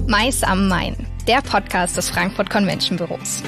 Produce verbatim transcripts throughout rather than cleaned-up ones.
Mais am Main, der Podcast des Frankfurt Convention Büros.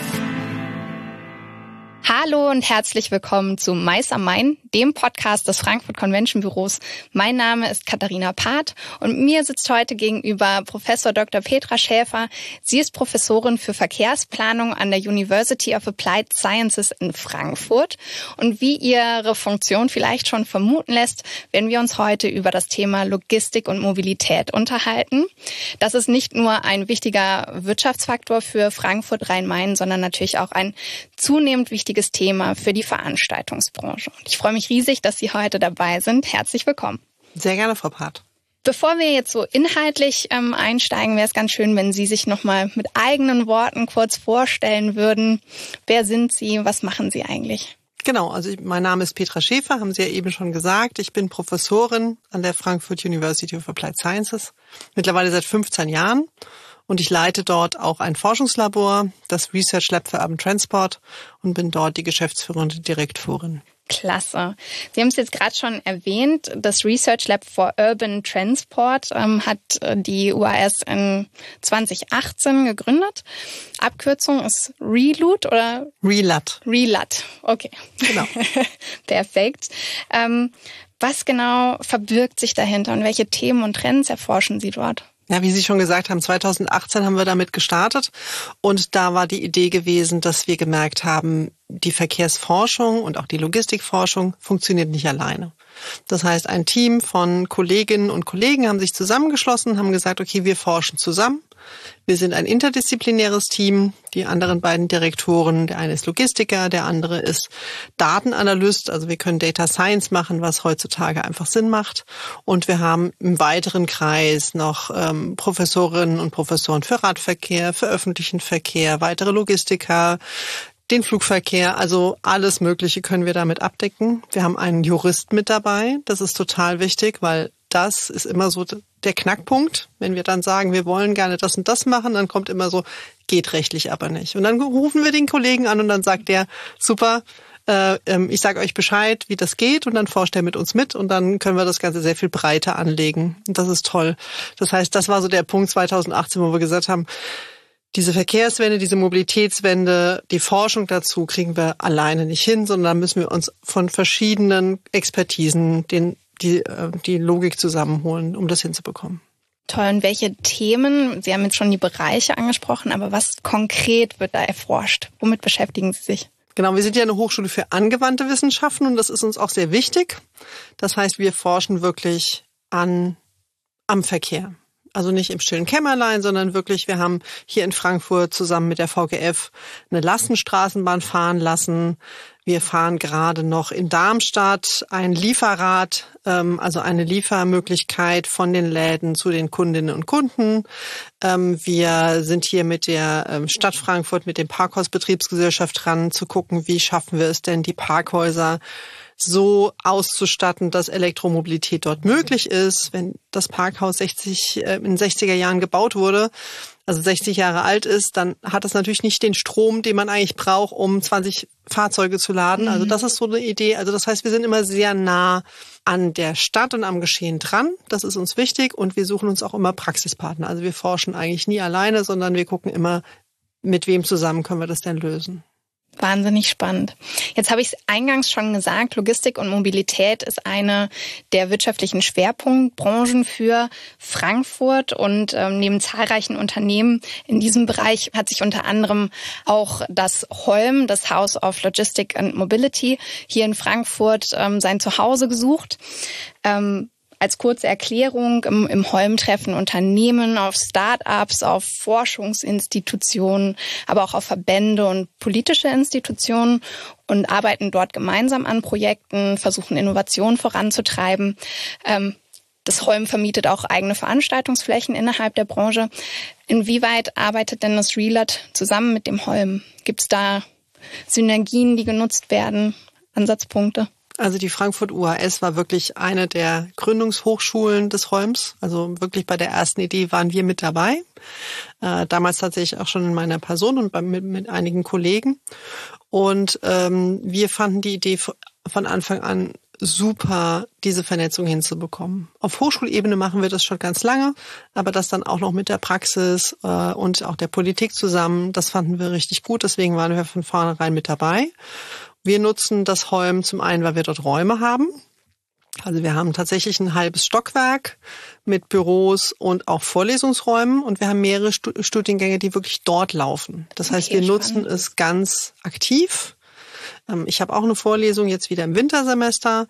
Hallo und herzlich willkommen zu Mais am Main, dem Podcast des Frankfurt Convention Büros. Mein Name ist Katharina Part und mir sitzt heute gegenüber Professor Doktor Petra Schäfer. Sie ist Professorin für Verkehrsplanung an der University of Applied Sciences in Frankfurt. Und wie ihre Funktion vielleicht schon vermuten lässt, werden wir uns heute über das Thema Logistik und Mobilität unterhalten. Das ist nicht nur ein wichtiger Wirtschaftsfaktor für Frankfurt Rhein-Main, sondern natürlich auch ein zunehmend wichtiges Thema für die Veranstaltungsbranche. Und ich freue mich riesig, dass Sie heute dabei sind. Herzlich willkommen. Sehr gerne, Frau Part. Bevor wir jetzt so inhaltlich ähm, einsteigen, wäre es ganz schön, wenn Sie sich nochmal mit eigenen Worten kurz vorstellen würden. Wer sind Sie? Was machen Sie eigentlich? Genau, also ich, mein Name ist Petra Schäfer, haben Sie ja eben schon gesagt. Ich bin Professorin an der Frankfurt University of Applied Sciences, mittlerweile seit fünfzehn Jahren. Und ich leite dort auch ein Forschungslabor, das Research Lab für Urban Transport, und bin dort die geschäftsführende Direktorin. Klasse. Sie haben es jetzt gerade schon erwähnt, das Research Lab for Urban Transport ähm, hat die U A S in zwanzig achtzehn gegründet. Abkürzung ist RELUT oder? RELUT. RELUT, okay. Genau. Perfekt. Ähm, was genau verbirgt sich dahinter und welche Themen und Trends erforschen Sie dort? Ja, wie Sie schon gesagt haben, zwanzig achtzehn haben wir damit gestartet und da war die Idee gewesen, dass wir gemerkt haben, die Verkehrsforschung und auch die Logistikforschung funktioniert nicht alleine. Das heißt, ein Team von Kolleginnen und Kollegen haben sich zusammengeschlossen, haben gesagt, okay, wir forschen zusammen. Wir sind ein interdisziplinäres Team. Die anderen beiden Direktoren, der eine ist Logistiker, der andere ist Datenanalyst. Also wir können Data Science machen, was heutzutage einfach Sinn macht. Und wir haben im weiteren Kreis noch ähm, Professorinnen und Professoren für Radverkehr, für öffentlichen Verkehr, weitere Logistiker, den Flugverkehr, also alles Mögliche können wir damit abdecken. Wir haben einen Jurist mit dabei. Das ist total wichtig, weil das ist immer so der Knackpunkt. Wenn wir dann sagen, wir wollen gerne das und das machen, dann kommt immer so, geht rechtlich aber nicht. Und dann rufen wir den Kollegen an und dann sagt der, super, äh, ich sage euch Bescheid, wie das geht, und dann forscht er mit uns mit und dann können wir das Ganze sehr viel breiter anlegen. Und das ist toll. Das heißt, das war so der Punkt zwanzig achtzehn, wo wir gesagt haben, diese Verkehrswende, diese Mobilitätswende, die Forschung dazu kriegen wir alleine nicht hin, sondern da müssen wir uns von verschiedenen Expertisen den, die, die Logik zusammenholen, um das hinzubekommen. Toll. Und welche Themen, Sie haben jetzt schon die Bereiche angesprochen, aber was konkret wird da erforscht? Womit beschäftigen Sie sich? Genau, wir sind ja eine Hochschule für angewandte Wissenschaften und das ist uns auch sehr wichtig. Das heißt, wir forschen wirklich an, am Verkehr. Also nicht im stillen Kämmerlein, sondern wirklich, wir haben hier in Frankfurt zusammen mit der V G F eine Lastenstraßenbahn fahren lassen. Wir fahren gerade noch in Darmstadt ein Lieferrad, ähm, also eine Liefermöglichkeit von den Läden zu den Kundinnen und Kunden. Ähm, wir sind hier mit der ähm, Stadt Frankfurt, mit dem Parkhausbetriebsgesellschaft dran, zu gucken, wie schaffen wir es denn, die Parkhäuser so auszustatten, dass Elektromobilität dort möglich ist. Wenn das Parkhaus sechzig, äh, in den sechziger Jahren gebaut wurde, also sechzig Jahre alt ist, dann hat es natürlich nicht den Strom, den man eigentlich braucht, um zwanzig Fahrzeuge zu laden. Mhm. Also das ist so eine Idee. Also das heißt, wir sind immer sehr nah an der Stadt und am Geschehen dran. Das ist uns wichtig und wir suchen uns auch immer Praxispartner. Also wir forschen eigentlich nie alleine, sondern wir gucken immer, mit wem zusammen können wir das denn lösen. Wahnsinnig spannend. Jetzt habe ich es eingangs schon gesagt, Logistik und Mobilität ist eine der wirtschaftlichen Schwerpunktbranchen für Frankfurt und ähm, neben zahlreichen Unternehmen in diesem Bereich hat sich unter anderem auch das Holm, das House of Logistics and Mobility, hier in Frankfurt ähm, sein Zuhause gesucht. Ähm, Als kurze Erklärung, im, im Holm treffen Unternehmen auf Start-ups, auf Forschungsinstitutionen, aber auch auf Verbände und politische Institutionen und arbeiten dort gemeinsam an Projekten, versuchen Innovationen voranzutreiben. Ähm, das Holm vermietet auch eigene Veranstaltungsflächen innerhalb der Branche. Inwieweit arbeitet denn das RELUT zusammen mit dem Holm? Gibt es da Synergien, die genutzt werden, Ansatzpunkte? Also die Frankfurt U A S war wirklich eine der Gründungshochschulen des Holms. Also wirklich bei der ersten Idee waren wir mit dabei. Äh, damals tatsächlich auch schon in meiner Person und bei, mit, mit einigen Kollegen. Und ähm, wir fanden die Idee von Anfang an super, diese Vernetzung hinzubekommen. Auf Hochschulebene machen wir das schon ganz lange, aber das dann auch noch mit der Praxis äh, und auch der Politik zusammen, das fanden wir richtig gut, deswegen waren wir von vornherein mit dabei. Wir nutzen das Holm zum einen, weil wir dort Räume haben. Also wir haben tatsächlich ein halbes Stockwerk mit Büros und auch Vorlesungsräumen und wir haben mehrere Studiengänge, die wirklich dort laufen. Das heißt, okay, wir spannend. nutzen es ganz aktiv. Ich habe auch eine Vorlesung jetzt wieder im Wintersemester.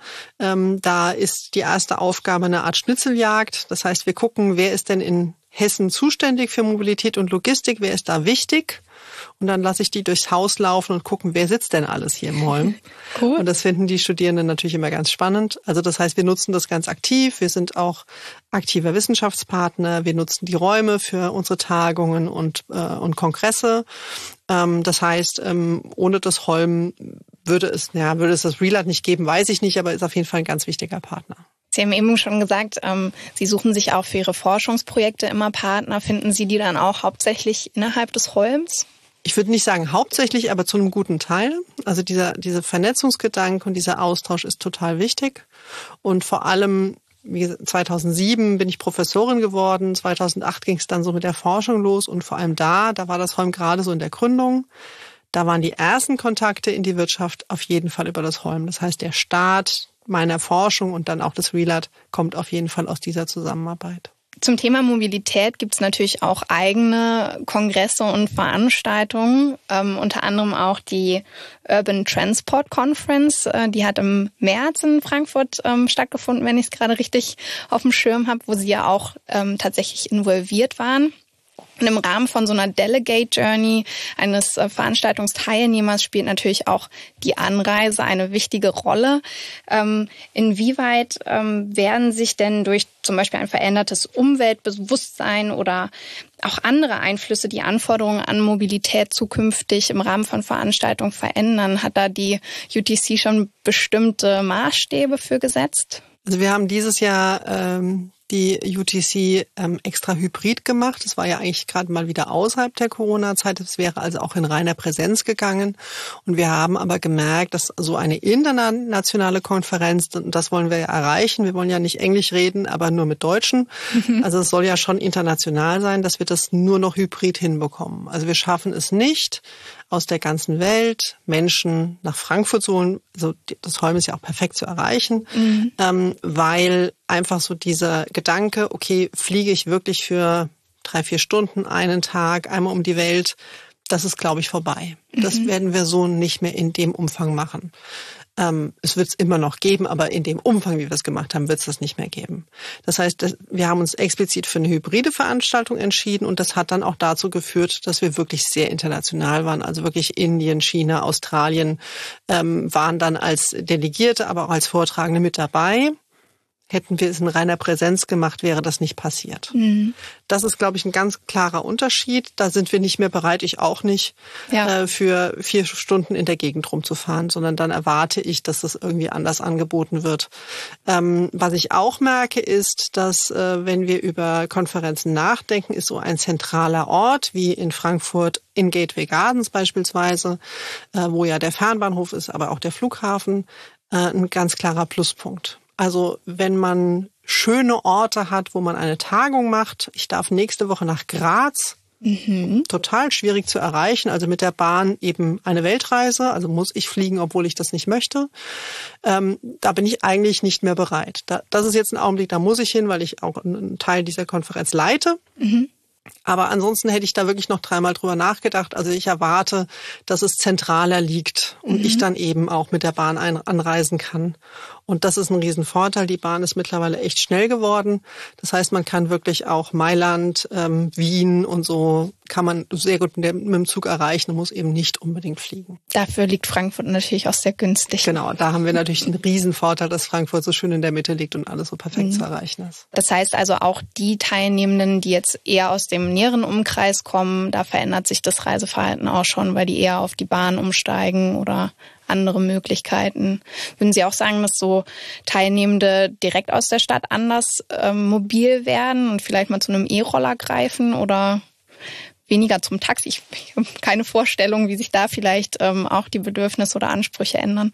Da ist die erste Aufgabe eine Art Schnitzeljagd. Das heißt, wir gucken, wer ist denn in Hessen zuständig für Mobilität und Logistik, wer ist da wichtig? Und dann lasse ich die durchs Haus laufen und gucken, wer sitzt denn alles hier im Holm. Cool. Und das finden die Studierenden natürlich immer ganz spannend. Also das heißt, wir nutzen das ganz aktiv. Wir sind auch aktiver Wissenschaftspartner. Wir nutzen die Räume für unsere Tagungen und, äh, und Kongresse. Ähm, das heißt, ähm, ohne das Holm würde es, ja, würde es das Relat nicht geben, weiß ich nicht, aber ist auf jeden Fall ein ganz wichtiger Partner. Sie haben eben schon gesagt, ähm, Sie suchen sich auch für Ihre Forschungsprojekte immer Partner. Finden Sie die dann auch hauptsächlich innerhalb des Holms? Ich würde nicht sagen hauptsächlich, aber zu einem guten Teil. Also dieser, dieser Vernetzungsgedanke und dieser Austausch ist total wichtig. Und vor allem, wie gesagt, zweitausendsieben bin ich Professorin geworden. zweitausendacht ging es dann so mit der Forschung los. Und vor allem da, da war das Holm gerade so in der Gründung. Da waren die ersten Kontakte in die Wirtschaft auf jeden Fall über das Holm. Das heißt, der Start meiner Forschung und dann auch das Relat kommt auf jeden Fall aus dieser Zusammenarbeit. Zum Thema Mobilität gibt es natürlich auch eigene Kongresse und Veranstaltungen, ähm, unter anderem auch die Urban Transport Conference. Äh, die hat im März in Frankfurt ähm, stattgefunden, wenn ich es gerade richtig auf dem Schirm habe, wo Sie ja auch ähm, tatsächlich involviert waren. Und im Rahmen von so einer Delegate Journey eines äh, Veranstaltungsteilnehmers spielt natürlich auch die Anreise eine wichtige Rolle. Ähm, inwieweit ähm, werden sich denn durch zum Beispiel ein verändertes Umweltbewusstsein oder auch andere Einflüsse die Anforderungen an Mobilität zukünftig im Rahmen von Veranstaltungen verändern? Hat da die U T C schon bestimmte Maßstäbe für gesetzt? Also wir haben dieses Jahr ähm die U T C ähm, extra hybrid gemacht. Das war ja eigentlich gerade mal wieder außerhalb der Corona-Zeit. Es wäre also auch in reiner Präsenz gegangen. Und wir haben aber gemerkt, dass so eine internationale Konferenz, und das wollen wir ja erreichen, wir wollen ja nicht Englisch reden, aber nur mit Deutschen. Mhm. Also es soll ja schon international sein, dass wir das nur noch hybrid hinbekommen. Also wir schaffen es nicht, aus der ganzen Welt Menschen nach Frankfurt zu holen. Also das Holm ist ja auch perfekt zu erreichen, mhm. ähm, weil einfach so dieser Gedanke, okay, fliege ich wirklich für drei, vier Stunden einen Tag einmal um die Welt, das ist, glaube ich, vorbei. Mhm. Das werden wir so nicht mehr in dem Umfang machen. Ähm, es wird es immer noch geben, aber in dem Umfang, wie wir es gemacht haben, wird es das nicht mehr geben. Das heißt, das, wir haben uns explizit für eine hybride Veranstaltung entschieden und das hat dann auch dazu geführt, dass wir wirklich sehr international waren. Also wirklich Indien, China, Australien ähm, waren dann als Delegierte, aber auch als Vortragende mit dabei. Hätten wir es in reiner Präsenz gemacht, wäre das nicht passiert. Mhm. Das ist, glaube ich, ein ganz klarer Unterschied. Da sind wir nicht mehr bereit, ich auch nicht, ja. äh, für vier Stunden in der Gegend rumzufahren, sondern dann erwarte ich, dass das irgendwie anders angeboten wird. Ähm, was ich auch merke, ist, dass äh, wenn wir über Konferenzen nachdenken, ist so ein zentraler Ort, wie in Frankfurt in Gateway Gardens beispielsweise, äh, wo ja der Fernbahnhof ist, aber auch der Flughafen, äh, ein ganz klarer Pluspunkt. Also wenn man schöne Orte hat, wo man eine Tagung macht, ich darf nächste Woche nach Graz, mhm. total schwierig zu erreichen, also mit der Bahn eben eine Weltreise, also muss ich fliegen, obwohl ich das nicht möchte, ähm, da bin ich eigentlich nicht mehr bereit. Da, das ist jetzt ein Augenblick, da muss ich hin, weil ich auch einen Teil dieser Konferenz leite. Mhm. Aber ansonsten hätte ich da wirklich noch dreimal drüber nachgedacht. Also ich erwarte, dass es zentraler liegt und mhm. ich dann eben auch mit der Bahn ein- anreisen kann. Und das ist ein Riesenvorteil. Die Bahn ist mittlerweile echt schnell geworden. Das heißt, man kann wirklich auch Mailand, ähm, Wien und so kann man sehr gut mit dem Zug erreichen und muss eben nicht unbedingt fliegen. Dafür liegt Frankfurt natürlich auch sehr günstig. Genau, da haben wir natürlich einen Riesenvorteil, dass Frankfurt so schön in der Mitte liegt und alles so perfekt mhm. zu erreichen ist. Das heißt also auch die Teilnehmenden, die jetzt eher aus dem näheren Umkreis kommen, da verändert sich das Reiseverhalten auch schon, weil die eher auf die Bahn umsteigen oder andere Möglichkeiten. Würden Sie auch sagen, dass so Teilnehmende direkt aus der Stadt anders ähm, mobil werden und vielleicht mal zu einem E-Roller greifen oder weniger zum Taxi? Ich, ich habe keine Vorstellung, wie sich da vielleicht ähm, auch die Bedürfnisse oder Ansprüche ändern.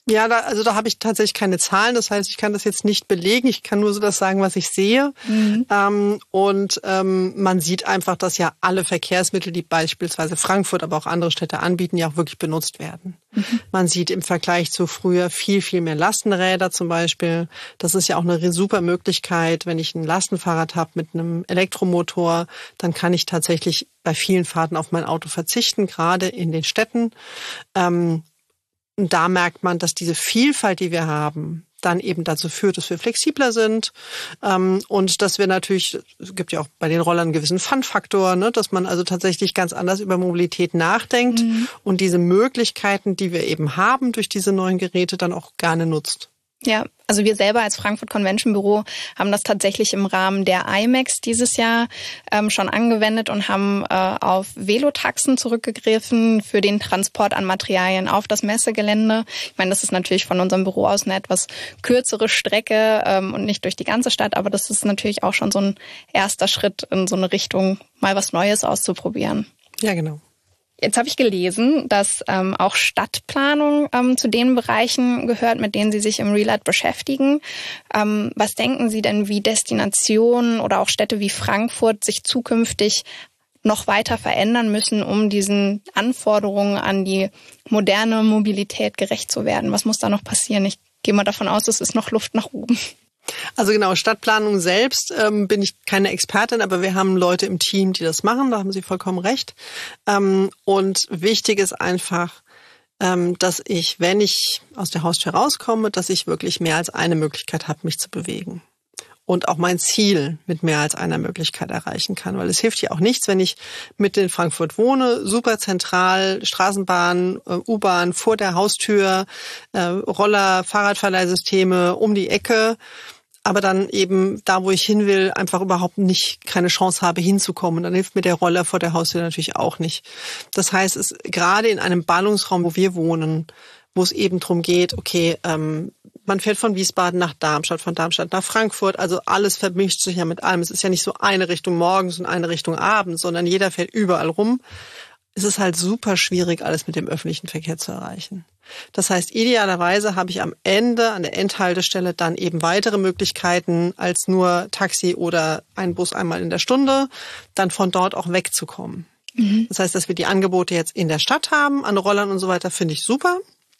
Ja, da, also da habe ich tatsächlich keine Zahlen. Das heißt, ich kann das jetzt nicht belegen. Ich kann nur so das sagen, was ich sehe. Mhm. Ähm, und ähm, man sieht einfach, dass ja alle Verkehrsmittel, die beispielsweise Frankfurt, aber auch andere Städte anbieten, ja auch wirklich benutzt werden. Mhm. Man sieht im Vergleich zu früher viel, viel mehr Lastenräder zum Beispiel. Das ist ja auch eine super Möglichkeit. Wenn ich ein Lastenfahrrad habe mit einem Elektromotor, dann kann ich tatsächlich bei vielen Fahrten auf mein Auto verzichten, gerade in den Städten. Ähm, Und da merkt man, dass diese Vielfalt, die wir haben, dann eben dazu führt, dass wir flexibler sind ähm, und dass wir natürlich, es gibt ja auch bei den Rollern einen gewissen Fun-Faktor, ne, dass man also tatsächlich ganz anders über Mobilität nachdenkt mhm. und diese Möglichkeiten, die wir eben haben durch diese neuen Geräte, dann auch gerne nutzt. Ja, also wir selber als Frankfurt Convention Büro haben das tatsächlich im Rahmen der I M A X dieses Jahr ähm, schon angewendet und haben äh, auf Velotaxen zurückgegriffen für den Transport an Materialien auf das Messegelände. Ich meine, das ist natürlich von unserem Büro aus eine etwas kürzere Strecke ähm, und nicht durch die ganze Stadt, aber das ist natürlich auch schon so ein erster Schritt in so eine Richtung, mal was Neues auszuprobieren. Ja, genau. Jetzt habe ich gelesen, dass ähm, auch Stadtplanung ähm, zu den Bereichen gehört, mit denen Sie sich im Real Life beschäftigen. Ähm, was denken Sie denn, wie Destinationen oder auch Städte wie Frankfurt sich zukünftig noch weiter verändern müssen, um diesen Anforderungen an die moderne Mobilität gerecht zu werden? Was muss da noch passieren? Ich gehe mal davon aus, es ist noch Luft nach oben. Also genau, Stadtplanung selbst ähm, bin ich keine Expertin, aber wir haben Leute im Team, die das machen, da haben Sie vollkommen recht. Ähm, und wichtig ist einfach, ähm, dass ich, wenn ich aus der Haustür rauskomme, dass ich wirklich mehr als eine Möglichkeit habe, mich zu bewegen. Und auch mein Ziel mit mehr als einer Möglichkeit erreichen kann. Weil es hilft ja auch nichts, wenn ich mitten in Frankfurt wohne, super zentral, Straßenbahn, U-Bahn vor der Haustür, äh, Roller, Fahrradverleihsysteme um die Ecke, aber dann eben da, wo ich hin will, einfach überhaupt nicht keine Chance habe, hinzukommen. Dann hilft mir der Roller vor der Haustür natürlich auch nicht. Das heißt, es gerade in einem Ballungsraum, wo wir wohnen, wo es eben drum geht, okay, ähm, man fährt von Wiesbaden nach Darmstadt, von Darmstadt nach Frankfurt, also alles vermischt sich ja mit allem. Es ist ja nicht so eine Richtung morgens und eine Richtung abends, sondern jeder fährt überall rum. Es ist halt super schwierig, alles mit dem öffentlichen Verkehr zu erreichen. Das heißt, idealerweise habe ich am Ende, an der Endhaltestelle, dann eben weitere Möglichkeiten als nur Taxi oder ein Bus einmal in der Stunde, dann von dort auch wegzukommen. Mhm. Das heißt, dass wir die Angebote jetzt in der Stadt haben, an Rollern und so weiter, finde ich super.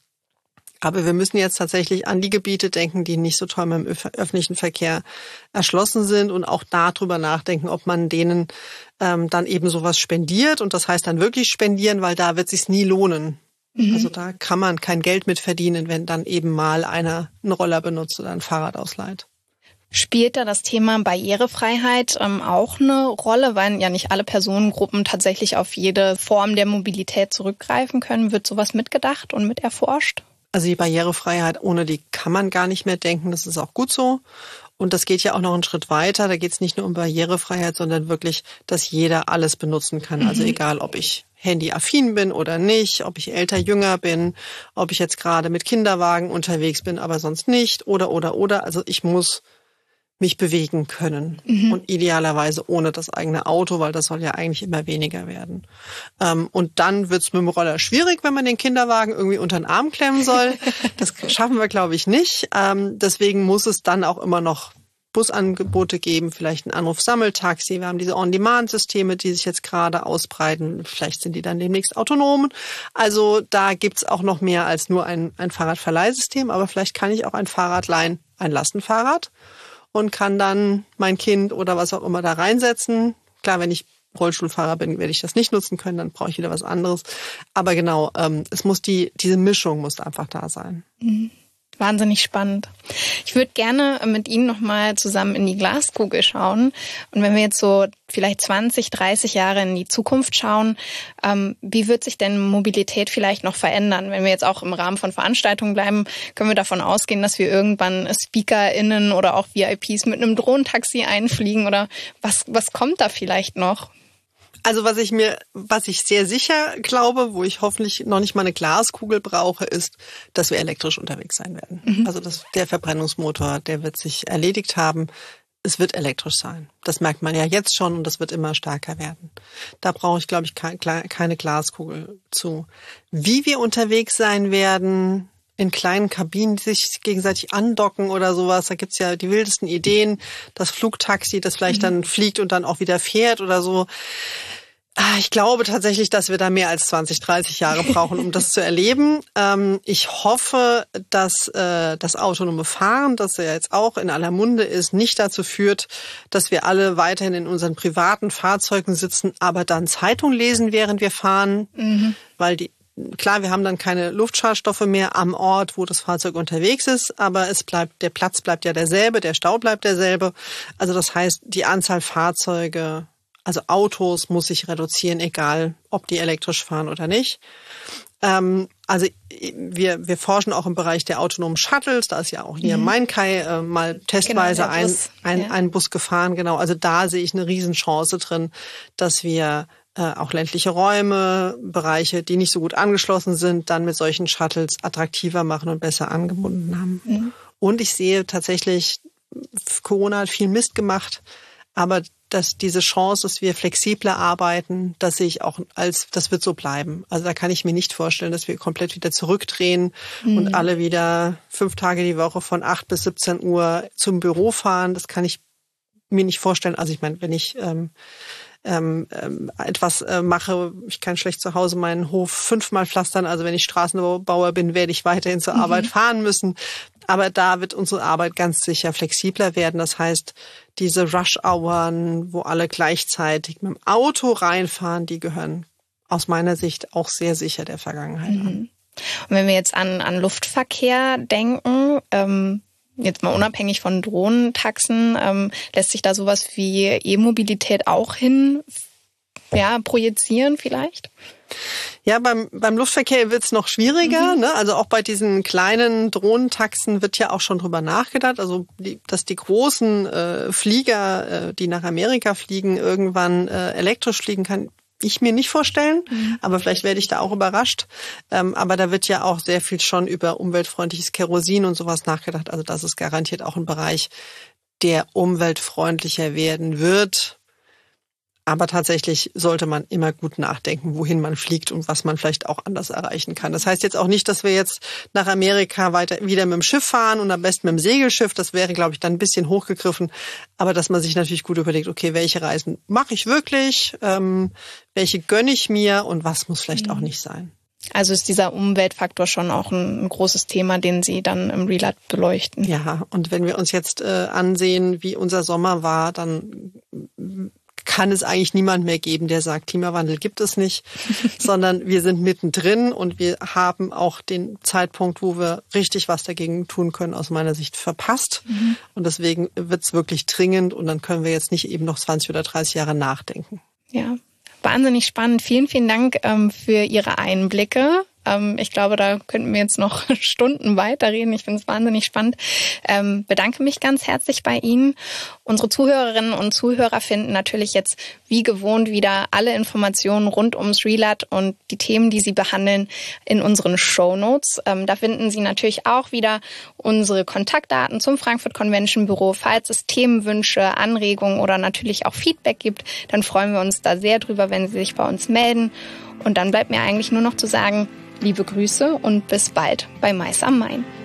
Aber wir müssen jetzt tatsächlich an die Gebiete denken, die nicht so toll mit dem öffentlichen Verkehr erschlossen sind und auch darüber nachdenken, ob man denen ähm, dann eben sowas spendiert. Und das heißt dann wirklich spendieren, weil da wird es sich nie lohnen. Mhm. Also da kann man kein Geld mit verdienen, wenn dann eben mal einer einen Roller benutzt oder ein Fahrrad ausleiht. Spielt da das Thema Barrierefreiheit ähm, auch eine Rolle, weil ja nicht alle Personengruppen tatsächlich auf jede Form der Mobilität zurückgreifen können? Wird sowas mitgedacht und mit erforscht? Also die Barrierefreiheit, ohne die kann man gar nicht mehr denken. Das ist auch gut so. Und das geht ja auch noch einen Schritt weiter. Da geht es nicht nur um Barrierefreiheit, sondern wirklich, dass jeder alles benutzen kann. Mhm. Also egal, ob ich handyaffin bin oder nicht, ob ich älter, jünger bin, ob ich jetzt gerade mit Kinderwagen unterwegs bin, aber sonst nicht. Oder, oder, oder. Also ich muss mich bewegen können. Mhm. Und idealerweise ohne das eigene Auto, weil das soll ja eigentlich immer weniger werden. Ähm, und dann wird's mit dem Roller schwierig, wenn man den Kinderwagen irgendwie unter den Arm klemmen soll. Das schaffen wir, glaube ich, nicht. Ähm, deswegen muss es dann auch immer noch Busangebote geben, vielleicht ein Anruf-Sammeltaxi. Wir haben diese On-Demand-Systeme, die sich jetzt gerade ausbreiten. Vielleicht sind die dann demnächst autonom. Also da gibt's auch noch mehr als nur ein, ein Fahrradverleihsystem. Aber vielleicht kann ich auch ein Fahrrad leihen, ein Lastenfahrrad, und kann dann mein Kind oder was auch immer da reinsetzen. Klar, wenn ich Rollstuhlfahrer bin, werde ich das nicht nutzen können, dann brauche ich wieder was anderes. Aber genau, ähm, es muss die diese Mischung muss einfach da sein. Mhm. Wahnsinnig spannend. Ich würde gerne mit Ihnen nochmal zusammen in die Glaskugel schauen. Und wenn wir jetzt so vielleicht zwanzig, dreißig Jahre in die Zukunft schauen, ähm, wie wird sich denn Mobilität vielleicht noch verändern? Wenn wir jetzt auch im Rahmen von Veranstaltungen bleiben, können wir davon ausgehen, dass wir irgendwann SpeakerInnen oder auch V I Ps mit einem Drohnentaxi einfliegen? Oder was, was kommt da vielleicht noch? Also was ich mir, was ich sehr sicher glaube, wo ich hoffentlich noch nicht mal eine Glaskugel brauche, ist, dass wir elektrisch unterwegs sein werden. Mhm. Also das, der Verbrennungsmotor, der wird sich erledigt haben. Es wird elektrisch sein. Das merkt man ja jetzt schon und das wird immer stärker werden. Da brauche ich, glaube ich, keine Glaskugel zu. Wie wir unterwegs sein werden, in kleinen Kabinen, die sich gegenseitig andocken oder sowas. Da gibt's ja die wildesten Ideen. Das Flugtaxi, das vielleicht mhm. dann fliegt und dann auch wieder fährt oder so. Ich glaube tatsächlich, dass wir da mehr als zwanzig, dreißig Jahre brauchen, um das zu erleben. Ich hoffe, dass das autonome Fahren, das ja jetzt auch in aller Munde ist, nicht dazu führt, dass wir alle weiterhin in unseren privaten Fahrzeugen sitzen, aber dann Zeitung lesen, während wir fahren, mhm. weil die Klar, wir haben dann keine Luftschadstoffe mehr am Ort, wo das Fahrzeug unterwegs ist, aber es bleibt, der Platz bleibt ja derselbe, der Stau bleibt derselbe. Also das heißt, die Anzahl Fahrzeuge, also Autos, muss sich reduzieren, egal ob die elektrisch fahren oder nicht. Ähm, also wir wir forschen auch im Bereich der autonomen Shuttles. Da ist ja auch hier mhm. Mainkai äh, mal testweise genau, ein, ein, ja. ein Bus gefahren. Genau, also da sehe ich eine Riesenchance drin, dass wir äh, auch ländliche Räume, Bereiche, die nicht so gut angeschlossen sind, dann mit solchen Shuttles attraktiver machen und besser angebunden haben. Mhm. Und ich sehe tatsächlich, Corona hat viel Mist gemacht, aber dass diese Chance, dass wir flexibler arbeiten, das sehe ich auch als, das wird so bleiben. Also da kann ich mir nicht vorstellen, dass wir komplett wieder zurückdrehen mhm. und alle wieder fünf Tage die Woche von acht bis siebzehn Uhr zum Büro fahren. Das kann ich mir nicht vorstellen. Also ich meine, wenn ich ähm, ähm, etwas äh, mache, ich kann schlecht zu Hause meinen Hof fünfmal pflastern. Also wenn ich Straßenbauer bin, werde ich weiterhin zur mhm. Arbeit fahren müssen. Aber da wird unsere Arbeit ganz sicher flexibler werden. Das heißt, diese Rush-Hours, wo alle gleichzeitig mit dem Auto reinfahren, die gehören aus meiner Sicht auch sehr sicher der Vergangenheit mhm. an. Und wenn wir jetzt an, an Luftverkehr denken, ähm, jetzt mal unabhängig von Drohnentaxen, ähm, lässt sich da sowas wie E-Mobilität auch hin ja, projizieren vielleicht? Ja, beim, beim Luftverkehr wird's noch schwieriger. Mhm. Ne? Also auch bei diesen kleinen Drohnentaxen wird ja auch schon drüber nachgedacht. Also die, dass die großen äh, Flieger, äh, die nach Amerika fliegen, irgendwann äh, elektrisch fliegen, kann ich mir nicht vorstellen. Mhm. Aber vielleicht werde ich da auch überrascht. Ähm, aber da wird ja auch sehr viel schon über umweltfreundliches Kerosin und sowas nachgedacht. Also das ist garantiert auch ein Bereich, der umweltfreundlicher werden wird. Aber tatsächlich sollte man immer gut nachdenken, wohin man fliegt und was man vielleicht auch anders erreichen kann. Das heißt jetzt auch nicht, dass wir jetzt nach Amerika weiter wieder mit dem Schiff fahren und am besten mit dem Segelschiff. Das wäre, glaube ich, dann ein bisschen hochgegriffen. Aber dass man sich natürlich gut überlegt, okay, welche Reisen mache ich wirklich, ähm, welche gönne ich mir und was muss vielleicht mhm. auch nicht sein. Also ist dieser Umweltfaktor schon auch ein, ein großes Thema, den Sie dann im Relat beleuchten. Ja, und wenn wir uns jetzt äh, ansehen, wie unser Sommer war, dann kann es eigentlich niemand mehr geben, der sagt, Klimawandel gibt es nicht, sondern wir sind mittendrin und wir haben auch den Zeitpunkt, wo wir richtig was dagegen tun können, aus meiner Sicht verpasst. Mhm. Und deswegen wird es wirklich dringend und dann können wir jetzt nicht eben noch zwanzig oder dreißig Jahre nachdenken. Ja, wahnsinnig spannend. Vielen, vielen Dank ähm, für Ihre Einblicke. Ähm, ich glaube, da könnten wir jetzt noch Stunden weiterreden. Ich finde es wahnsinnig spannend. Ähm, bedanke mich ganz herzlich bei Ihnen. Unsere Zuhörerinnen und Zuhörer finden natürlich jetzt wie gewohnt wieder alle Informationen rund ums Relat und die Themen, die sie behandeln, in unseren Shownotes. Ähm, da finden Sie natürlich auch wieder unsere Kontaktdaten zum Frankfurt Convention Büro. Falls es Themenwünsche, Anregungen oder natürlich auch Feedback gibt, dann freuen wir uns da sehr drüber, wenn Sie sich bei uns melden. Und dann bleibt mir eigentlich nur noch zu sagen, liebe Grüße und bis bald bei Mais am Main.